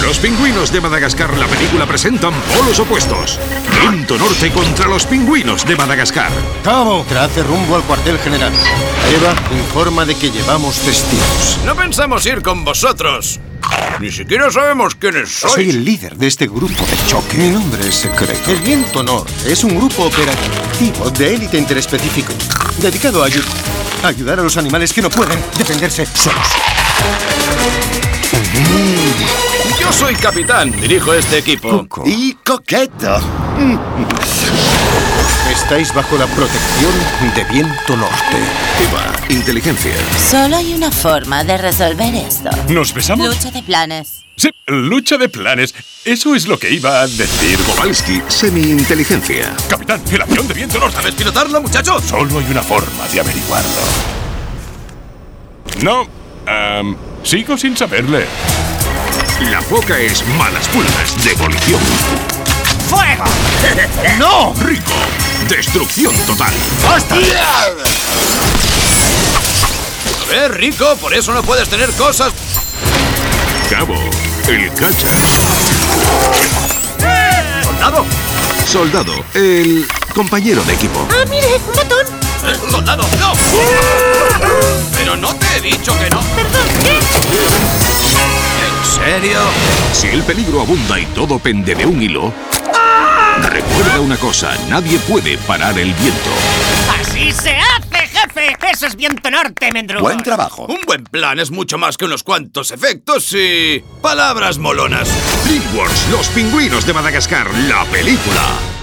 Los pingüinos de Madagascar, la película, presentan polos opuestos. Viento Norte contra los pingüinos de Madagascar. ¡Cabo! Trace rumbo al cuartel general. Eva informa de que llevamos testigos. No pensamos ir con vosotros. Ni siquiera sabemos quiénes sois. Soy el líder de este grupo de choque. Mi nombre es secreto. El Viento Norte es un grupo operativo de élite interespecífico dedicado a ayudar a los animales que no pueden defenderse solos. Yo soy capitán, dirijo este equipo. Y coqueto. Estáis bajo la protección de Viento Norte. Eva, inteligencia. Solo hay una forma de resolver esto. ¿Nos besamos? Lucha de planes. Sí, lucha de planes. Eso es lo que iba a decir. Kowalski, semi-inteligencia. Capitán, el avión de Viento Norte. ¿Sabes pilotarlo, muchachos? Solo hay una forma de averiguarlo. No, sigo sin saberle. La foca es malas pulgas, demolición. ¡Fuego! ¡No! Rico, destrucción total. ¡Basta! A ver, Rico, por eso no puedes tener cosas. Cabo, el cachas. ¡Soldado! Soldado, el compañero de equipo. ¡Ah, mire! ¡Un botón! ¡Soldado, no! Pero no te he dicho que no. Perdón, ¿qué? ¿En serio? Si el peligro abunda y todo pende de un hilo, recuerda una cosa, nadie puede parar el viento. ¡Así se hace, jefe! ¡Eso es Viento Norte, Mendrugo! Buen trabajo. Un buen plan es mucho más que unos cuantos efectos y palabras molonas. DreamWorks, los pingüinos de Madagascar, la película.